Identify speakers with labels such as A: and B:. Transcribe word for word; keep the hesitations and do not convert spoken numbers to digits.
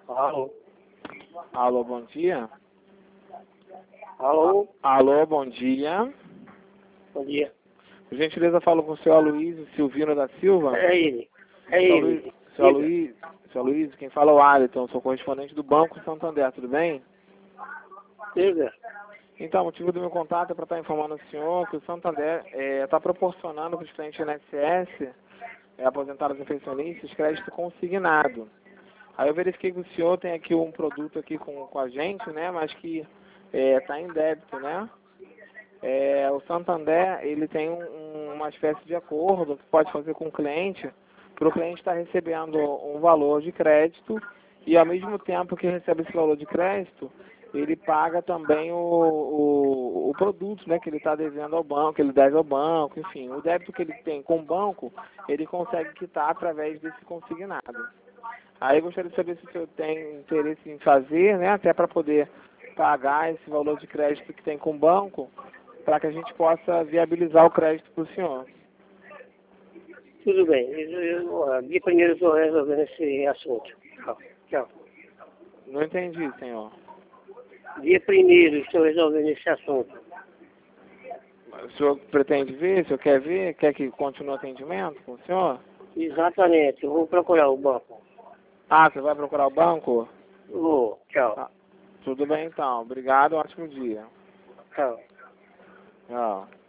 A: Alô?
B: Alô, bom dia.
A: Alô?
B: Alô, bom dia.
A: Bom dia.
B: Por gentileza, falo com o senhor Aloysio Silvino da Silva.
A: É ele. É
B: Senhor
A: ele.
B: Aloysio, senhor Aloysio, senhor Aloysio, quem fala é o Alisson, sou correspondente do Banco Santander, tudo bem?
A: Diga.
B: Então, o motivo do meu contato é para estar informando o senhor que o Santander está proporcionando para os clientes I N S S, é, aposentados e pensionistas, crédito consignado. Aí eu verifiquei que o senhor tem aqui um produto aqui com, com a gente, né, mas que está em débito, né? É, o Santander, ele tem um, uma espécie de acordo que pode fazer com o cliente, para o cliente estar recebendo um valor de crédito e ao mesmo tempo que recebe esse valor de crédito, ele paga também o, o, o produto, né, que ele está devendo ao banco, que ele deve ao banco, enfim, o débito que ele tem com o banco, ele consegue quitar através desse consignado. Aí eu gostaria de saber se o senhor tem interesse em fazer, né, até para poder pagar esse valor de crédito que tem com o banco, para que a gente possa viabilizar o crédito para o senhor.
A: Tudo bem. Eu, eu, dia primeiro eu estou resolvendo esse assunto. Tchau. Tchau.
B: Não entendi, senhor.
A: Dia primeiro estou resolvendo esse assunto.
B: O senhor pretende ver? O senhor quer ver? Quer que continue o atendimento com o senhor?
A: Exatamente. Eu vou procurar o banco.
B: Ah, você vai procurar o banco?
A: Vou. Tchau.
B: Ah, tudo bem então. Obrigado, ótimo dia.
A: Tchau.
B: Tchau.